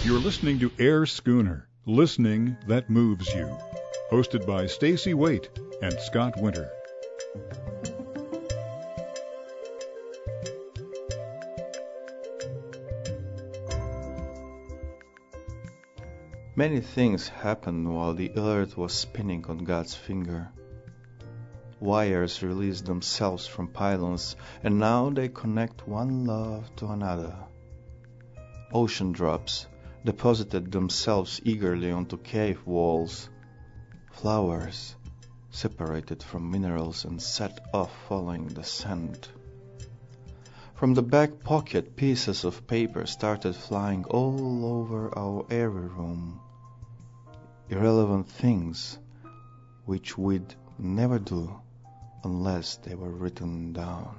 You're listening to Air Schooner, listening that moves you. Hosted by Stacy Waite and Scott Winter. Many things happened while the earth was spinning on God's finger. Wires released themselves from pylons, and now they connect one love to another. Ocean drops deposited themselves eagerly onto cave walls. Flowers separated from minerals and set off following the scent. From the back pocket, pieces of paper started flying all over our airy room. Irrelevant things which we'd never do unless they were written down.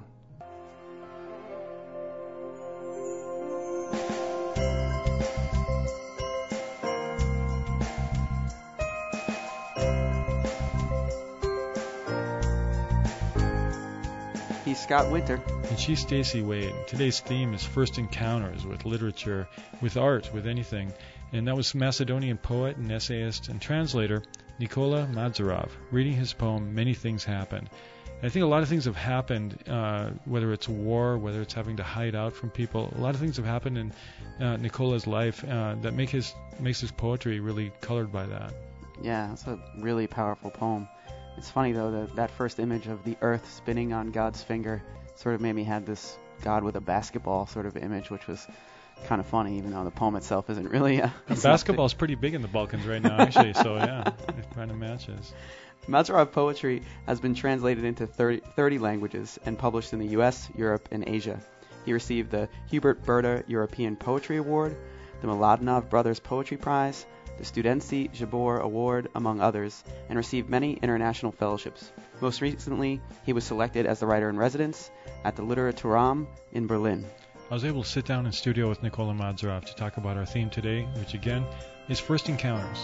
He's Scott Winter. And she's Stacy Wade. Today's theme is first encounters with literature, with art, with anything. And that was Macedonian poet and essayist and translator Nikola Mazarov, reading his poem, Many Things Happened. And I think a lot of things have happened, whether it's war, whether it's having to hide out from people. A lot of things have happened in Nikola's life that makes his poetry really colored by that. Yeah, it's a really powerful poem. It's funny, though, that first image of the earth spinning on God's finger sort of made me have this God with a basketball sort of image, which was kind of funny, even though the poem itself isn't really... Basketball's pretty big in the Balkans right now, actually, so yeah, it kind of matches. Mazarov poetry has been translated into 30 languages and published in the U.S., Europe, and Asia. He received the Hubert Burda European Poetry Award, the Mladinov Brothers Poetry Prize, the Studentsy Jabor Award, among others, and received many international fellowships. Most recently, he was selected as the writer-in-residence at the Literaturamt in Berlin. I was able to sit down in studio with Nikola Mazarov to talk about our theme today, which again is First Encounters.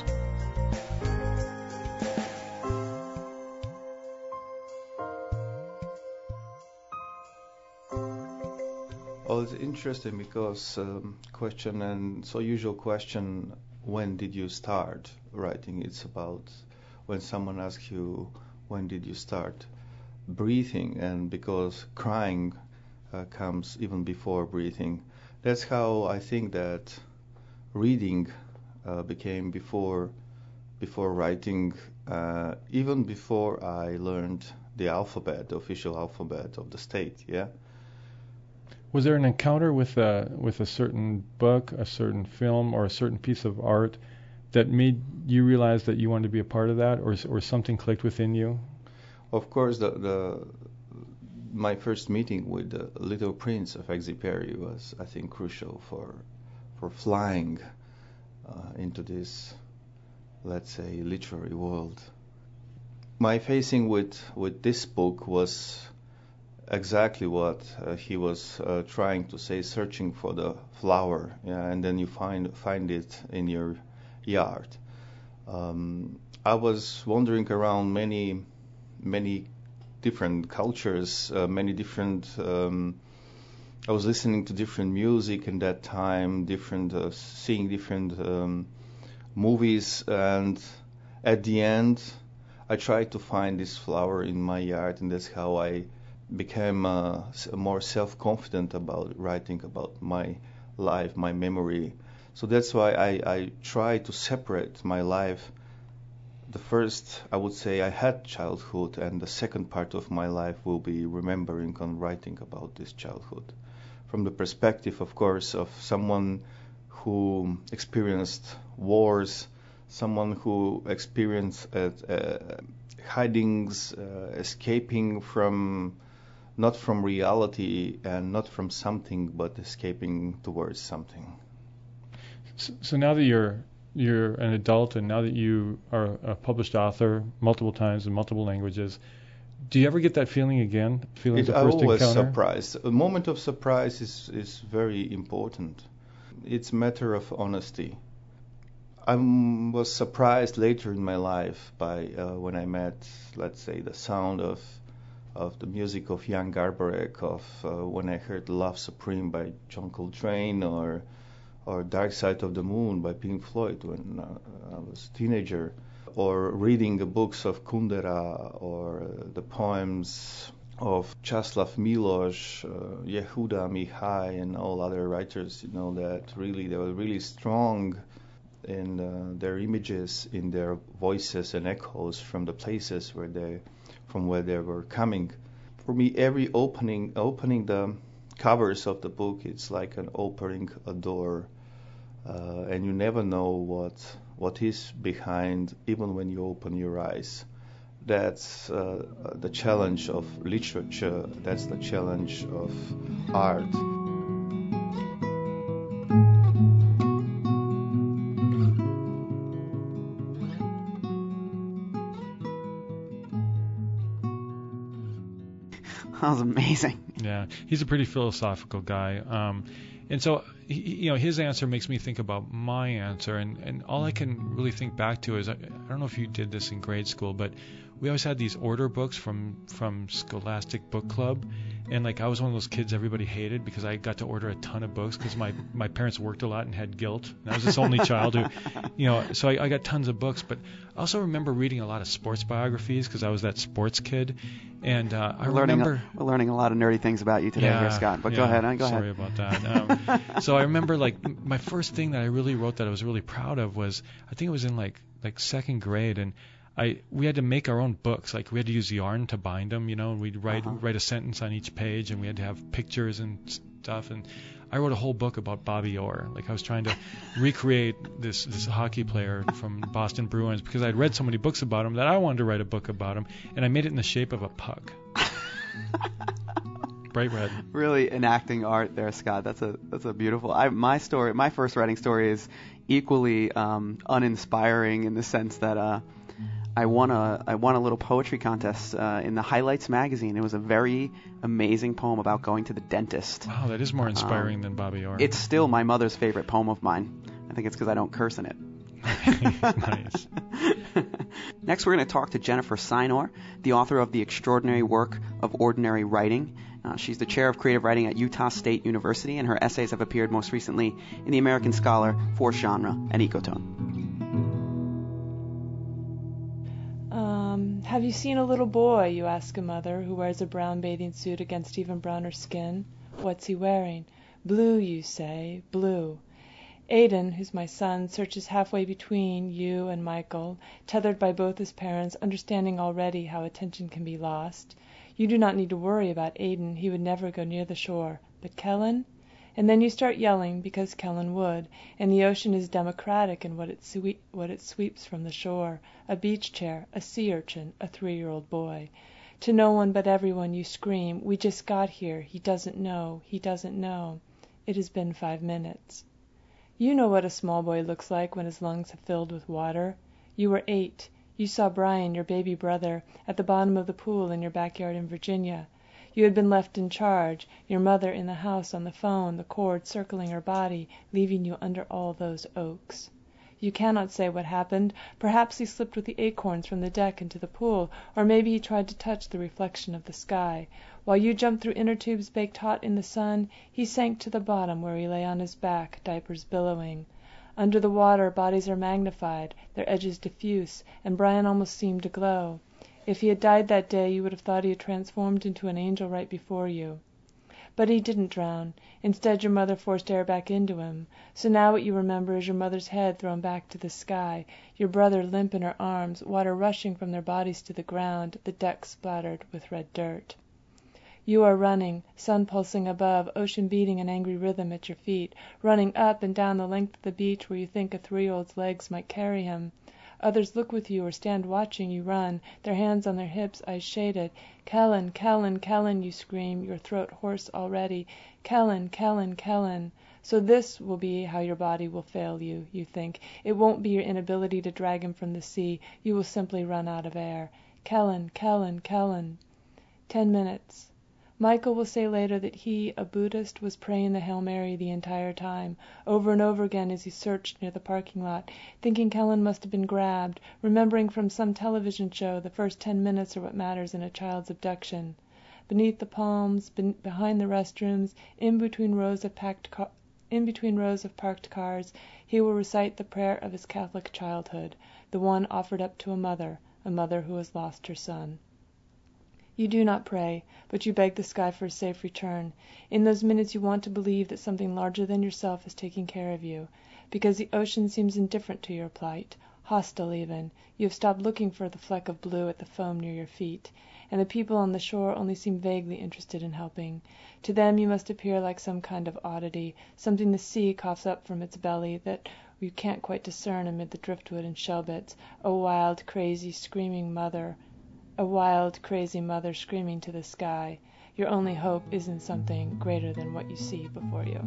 Well, it's interesting because usual question, when did you start writing? It's about when someone asks you, when did you start breathing? And because crying comes even before breathing. That's how I think that reading became before writing, even before I learned the alphabet, the official alphabet of the state, yeah? Was there an encounter with a certain book, a certain film, or a certain piece of art that made you realize that you wanted to be a part of that, or something clicked within you? Of course, my first meeting with the Little Prince of Exupéry was, I think, crucial for flying into this, let's say, literary world. My facing with this book was exactly what he was trying to say, searching for the flower, yeah, and then you find it in your yard. I was wandering around many different cultures, many different. I was listening to different music in that time, seeing different movies, and at the end, I tried to find this flower in my yard, and that's how I became more self-confident about writing about my life, my memory. So that's why I try to separate my life. The first, I would say, I had childhood, and the second part of my life will be remembering and writing about this childhood. From the perspective, of course, of someone who experienced wars, someone who experienced hidings, escaping not from reality and not from something, but escaping towards something. So now that you're an adult, and now that you are a published author multiple times in multiple languages, do you ever get that feeling again? Feeling the first always encounter? Surprised. A moment of surprise is very important. It's a matter of honesty. I was surprised later in my life by when I met, let's say, the sound of the music of Jan Garbarek, when I heard Love Supreme by John Coltrane, or or Dark Side of the Moon by Pink Floyd when I was a teenager, or reading the books of Kundera or the poems of Časlav Miloš, Yehuda Mihai, and all other writers, that really they were really strong in their images, in their voices and echoes from the places from where they were coming. For me, every opening the covers of the book, it's like an opening a door, and you never know what is behind, even when you open your eyes. That's the challenge of literature. That's the challenge of art. That was amazing. Yeah, he's a pretty philosophical guy. And so, his answer makes me think about my answer. And all I can really think back to is, I don't know if you did this in grade school, but we always had these order books from Scholastic Book Club. And I was one of those kids everybody hated because I got to order a ton of books because my parents worked a lot and had guilt. And I was this only child who, so I got tons of books. But I also remember reading a lot of sports biographies because I was that sports kid. And we're learning a lot of nerdy things about you today here, Scott. But go ahead. Sorry about that. So I remember my first thing that I really wrote that I was really proud of was, I think it was in like second grade, and we had to make our own books. We had to use yarn to bind them, and we'd write a sentence on each page, and we had to have pictures and stuff. And I wrote a whole book about Bobby Orr. I was trying to recreate this hockey player from Boston Bruins because I'd read so many books about him that I wanted to write a book about him, and I made it in the shape of a puck. Bright red. Really enacting art there, Scott. That's a beautiful. My first writing story is equally uninspiring in the sense that I won a little poetry contest in the Highlights magazine. It was a very amazing poem about going to the dentist. Wow, that is more inspiring than Bobby Orr. It's still my mother's favorite poem of mine. I think it's because I don't curse in it. Nice. Next, we're going to talk to Jennifer Sinor, the author of The Extraordinary Work of Ordinary Writing. She's the chair of creative writing at Utah State University, and her essays have appeared most recently in The American Scholar, Fourth Genre, and Ecotone. Have you seen a little boy, you ask a mother, who wears a brown bathing suit against even browner skin? What's he wearing? Blue, you say, blue. Aidan, who's my son, searches halfway between you and Michael, tethered by both his parents, understanding already how attention can be lost. You do not need to worry about Aidan. He would never go near the shore. But Kellen? And then you start yelling because Kellen would, and the ocean is democratic in what it sweeps from the shore. A beach chair, a sea urchin, a 3-year-old boy. To no one but everyone you scream, we just got here. He doesn't know. He doesn't know. It has been 5 minutes. You know what a small boy looks like when his lungs have filled with water. You were 8. You saw Brian, your baby brother, at the bottom of the pool in your backyard in Virginia. You had been left in charge, your mother in the house on the phone, the cord circling her body, leaving you under all those oaks. You cannot say what happened. Perhaps he slipped with the acorns from the deck into the pool, or maybe he tried to touch the reflection of the sky. While you jumped through inner tubes baked hot in the sun, he sank to the bottom where he lay on his back, diapers billowing. Under the water, bodies are magnified, their edges diffuse, and Brian almost seemed to glow. If he had died that day, you would have thought he had transformed into an angel right before you. But he didn't drown. Instead, your mother forced air back into him. So now what you remember is your mother's head thrown back to the sky, your brother limp in her arms, water rushing from their bodies to the ground, the deck splattered with red dirt. You are running, sun pulsing above, ocean beating an angry rhythm at your feet, running up and down the length of the beach where you think a 3-year-old's legs might carry him. Others look with you or stand watching you run, their hands on their hips, eyes shaded. Kellen, Kellen, Kellen, you scream, your throat hoarse already. Kellen, Kellen, Kellen. So this will be how your body will fail you, you think. It won't be your inability to drag him from the sea. You will simply run out of air. Kellen, Kellen, Kellen. 10 minutes. Michael will say later that he, a Buddhist, was praying the Hail Mary the entire time, over and over again as he searched near the parking lot, thinking Kellen must have been grabbed, remembering from some television show the first 10 minutes are what matters in a child's abduction. Beneath the palms, behind the restrooms, in between rows of packed in between rows of parked cars, he will recite the prayer of his Catholic childhood, the one offered up to a mother who has lost her son. You do not pray, but you beg the sky for a safe return. In those minutes you want to believe that something larger than yourself is taking care of you, because the ocean seems indifferent to your plight, hostile even. You have stopped looking for the fleck of blue at the foam near your feet, and the people on the shore only seem vaguely interested in helping. To them you must appear like some kind of oddity, something the sea coughs up from its belly that you can't quite discern amid the driftwood and shellbits, a wild, crazy mother screaming to the sky. Your only hope is in something greater than what you see before you.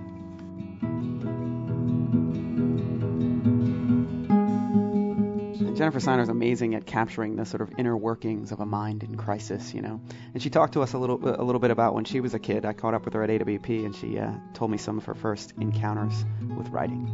Jennifer Steiner is amazing at capturing the sort of inner workings of a mind in crisis, you know. And she talked to us a little bit about when she was a kid. I caught up with her at AWP, and she told me some of her first encounters with writing.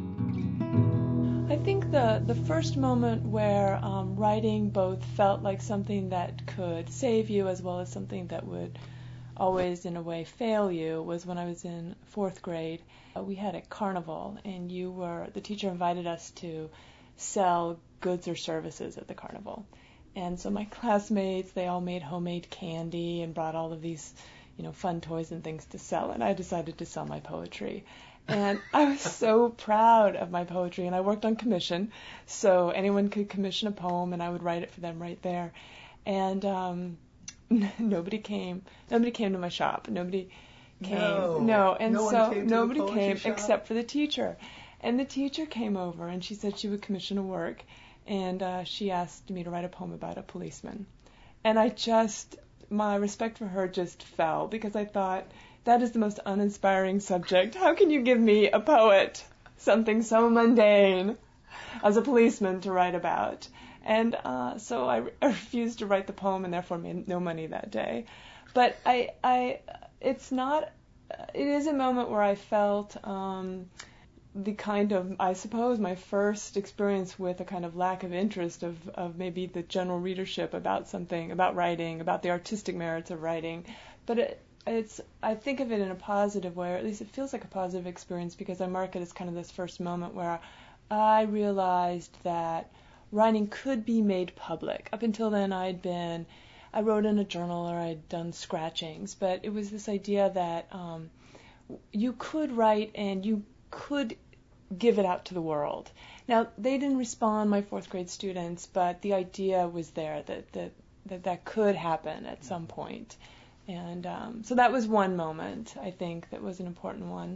I think the first moment where writing both felt like something that could save you as well as something that would always in a way fail you was when I was in 4th grade. We had a carnival, and the teacher invited us to sell goods or services at the carnival. And so my classmates, they all made homemade candy and brought all of these, fun toys and things to sell, and I decided to sell my poetry. And I was so proud of my poetry, and I worked on commission, so anyone could commission a poem, and I would write it for them right there. And nobody came to my shop. Nobody came. No, and so nobody came except for the teacher. And the teacher came over, and she said she would commission a work, and she asked me to write a poem about a policeman. And my respect for her just fell, because I thought, that is the most uninspiring subject. How can you give me, a poet, something so mundane as a policeman to write about? And so I refused to write the poem, and therefore made no money that day. But it is a moment where I felt the kind of, I suppose, my first experience with a kind of lack of interest of maybe the general readership about something, about writing, about the artistic merits of writing. But I think of it in a positive way, or at least it feels like a positive experience, because I mark it as kind of this first moment where I realized that writing could be made public. Up until then, I wrote in a journal, or I'd done scratchings, but it was this idea that you could write and you could give it out to the world. Now, they didn't respond, my 4th grade students, but the idea was there that could happen at some point. And so that was one moment, I think, that was an important one.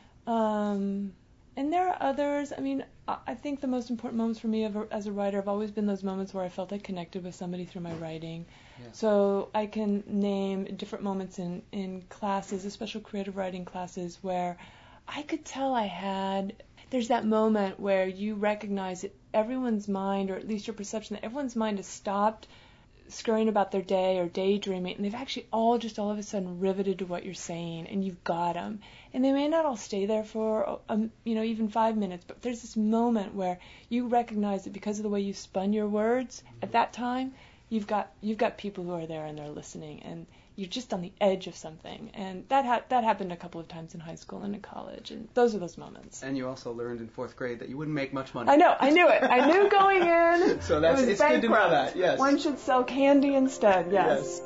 And there are others. I mean, I think the most important moments for me as a writer have always been those moments where I felt I connected with somebody through my writing. Yeah. So I can name different moments in classes, especially creative writing classes, where I could tell there's that moment where you recognize that everyone's mind, or at least your perception that everyone's mind has stopped scurrying about their day or daydreaming, and they've actually all of a sudden riveted to what you're saying, and you've got them. And they may not all stay there for, even 5 minutes, but there's this moment where you recognize that because of the way you spun your words at that time, you've got people who are there and they're listening, and you're just on the edge of something. And that happened a couple of times in high school and in college, and those are those moments. And you also learned in 4th grade that you wouldn't make much money. I know, I knew it. I knew going in. So it's good to know that, yes. One should sell candy instead, yes.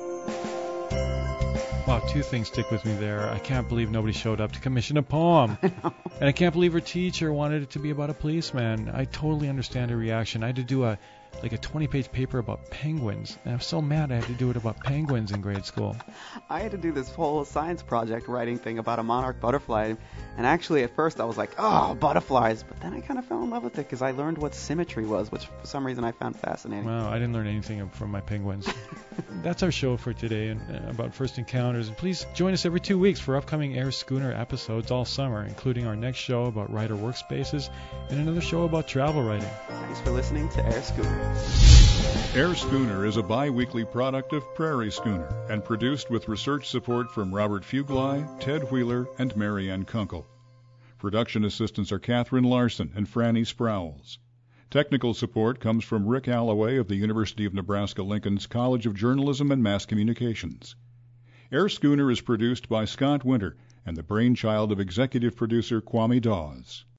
Wow, 2 things stick with me there. I can't believe nobody showed up to commission a poem. And I can't believe her teacher wanted it to be about a policeman. I totally understand her reaction. I had to do a 20-page paper about penguins, and I'm so mad I had to do it about penguins in grade school. I had to do this whole science project writing thing about a monarch butterfly, and actually at first I was like, oh, butterflies, but then I kind of fell in love with it because I learned what symmetry was, which for some reason I found fascinating. Well, I didn't learn anything from my penguins. That's our show for today, and about First Encounters. And please join us every 2 weeks for upcoming Air Schooner episodes all summer, including our next show about writer workspaces and another show about travel writing. Thanks for listening to Air Schooner. Air Schooner is a bi-weekly product of Prairie Schooner and produced with research support from Robert Fugly, Ted Wheeler, and Marianne Kunkel. Production assistants are Catherine Larson and Franny Sprowls. Technical support comes from Rick Alloway of the University of Nebraska-Lincoln's College of Journalism and Mass Communications. Air Schooner is produced by Scott Winter and the brainchild of executive producer Kwame Dawes.